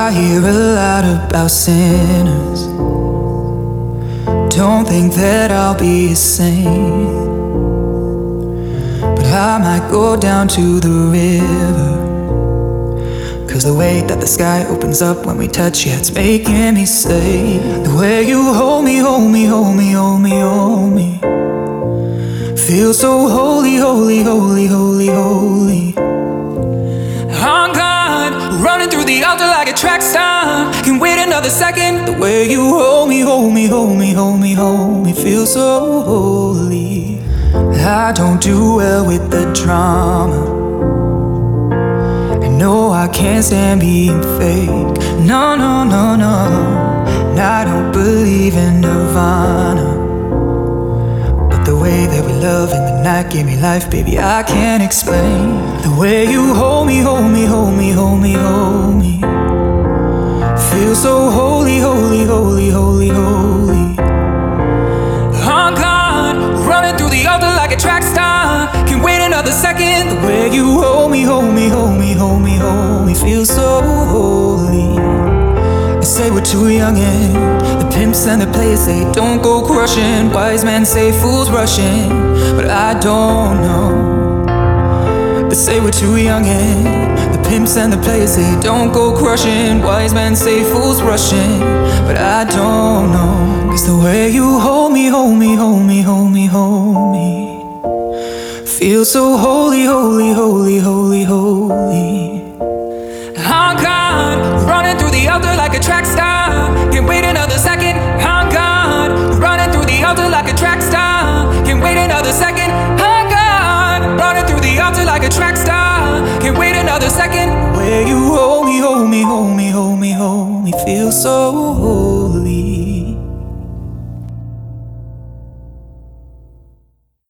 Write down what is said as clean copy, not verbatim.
I hear a lot about sinners. Don't think that I'll be a saint, but I might go down to the river. 'Cause the way that the sky opens up when we touch, yeah, it's making me say, the way you hold me, hold me, hold me, hold me, hold me, feel so holy, holy, holy, holy, holy. I'm God, running through the altar like a track star. Can't wait another second. The way you hold me, hold me, hold me, hold me, hold me, feel so holy. I don't do well with the drama. No, I can't stand being fake. No, no, no, no. And I don't believe in nirvana, but the way that we love in the night gave me life, baby, I can't explain. The way you hold me, hold me, hold me, hold me, hold me, feel so holy, holy, holy, holy, holy. I'm God, running through the altar like a track star. Can't wait another second. The way you hold me, hold me, hold me, hold me, hold me, feel so holy. They say we're too young and the pimps and the players say don't go crushing. Wise men say fools rushing, but I don't know. They say we're too young and the pimps and the players say don't go crushing. Wise men say fools rushing, but I don't know. 'Cause the way you hold me, hold me, hold me, hold me, hold me, feel so holy, holy, holy, holy, holy. I'm God, running through the altar like a track star. Can't wait another second. I'm God, running through the altar like a track star. Can't wait another second. I'm God, running through the altar like a track star. Can't wait another second. Where you hold me, hold me, hold me, hold me, hold me, feel so holy.